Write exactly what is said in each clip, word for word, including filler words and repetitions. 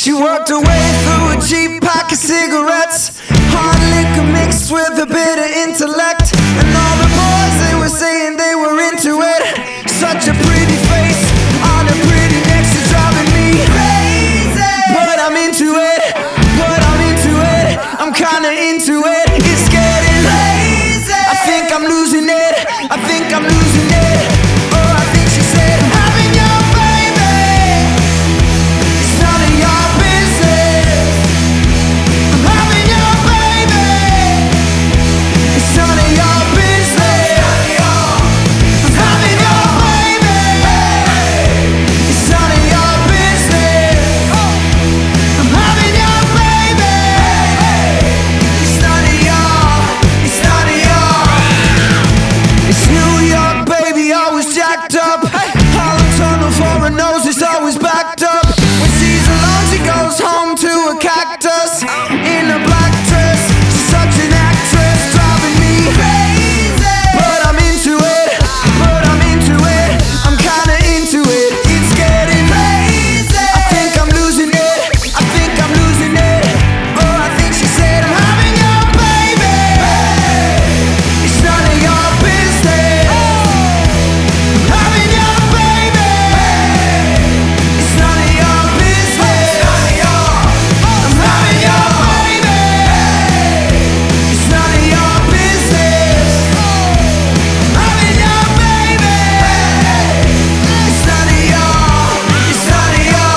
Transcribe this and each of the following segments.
She worked her way through a cheap pack of cigarettes, hard liquor mixed with a bit of intellect. And all the boys, they were saying they were into it. Such a pretty face on a pretty neck, she's driving me crazy. But I'm into it, but I'm into it, I'm kinda into it. It's getting crazy. I think I'm losing it, I think I'm losing it. Oh, I think she said, I'm having your baby, it's none of your business. I'm having your baby, it's none of your business. I'm having your baby, it's none of your business. I'm having your baby, it's none of your, it's none of your. It's New York, baby, always jacked up. Hollow tunnel for her nose, it's always backed up. When she's alone, she goes home to a cactus in a black dress. She's such an actress, driving me crazy. But I'm into it, but I'm into it, I'm kinda into it. It's getting crazy. I think I'm losing it, I think I'm losing it. Oh, I think she said, I'm having your baby, it's none of your business. I'm having your baby, it's none of your business. I'm having your baby, it's none of your business. I'm having your baby, it's none of your, it's none of your.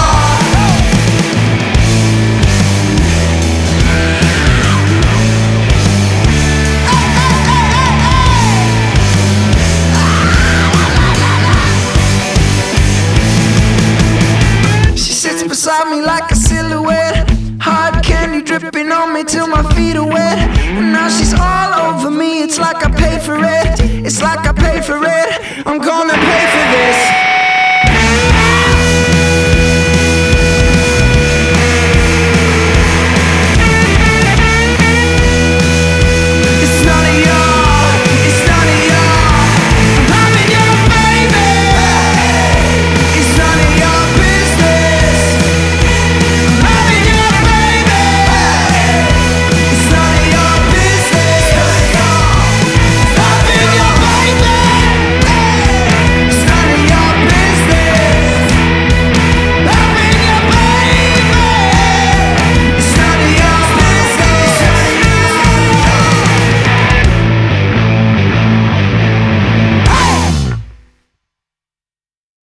She sits beside me like a silhouette, hard candy dripping on me till my feet are wet. And now she's all over me, it's like I paid for it, it's like I paid for it, I'm gonna pay for this.